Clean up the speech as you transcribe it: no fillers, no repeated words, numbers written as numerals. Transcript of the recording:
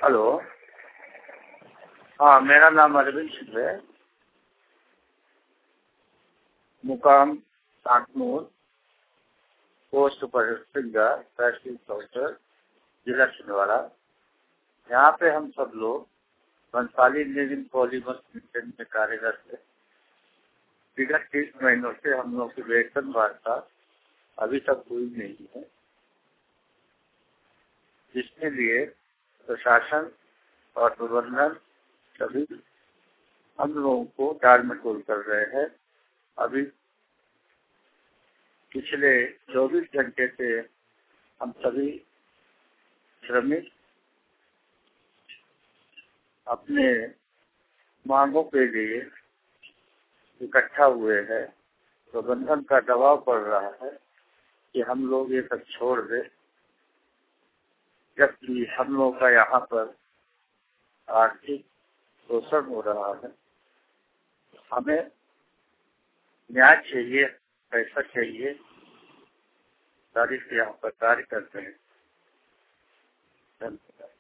Hello. हाँ, मेरा नाम अरविंद सिंह है। मुकाम कानपुर, पोस्ट पर सिंगा, तहसील कलेक्टर, जिला छिंदवाड़ा। यहाँ पे हम सब लोग बंसाली इंजीनियरिंग पॉलीमर लिमिटेड में कार्यरत है। विगत 30 महीनों से हम लोग की वेतन वार्ता अभी तक हुई नहीं है, जिसके लिए प्रशासन और प्रबंधन सभी हम लोगों को टाल मटोल कर रहे हैं। अभी पिछले 24 घंटे से हम सभी श्रमिक अपने मांगों के लिए इकट्ठा हुए हैं। प्रबंधन का दबाव पड़ रहा है कि हम लोग ये सब छोड़ दें, जबकि हम लोग का यहाँ पर आर्थिक शोषण हो रहा है। हमें न्याय चाहिए, पैसा चाहिए, तारीख यहाँ पर कार्य करते हैं। धन्यवाद।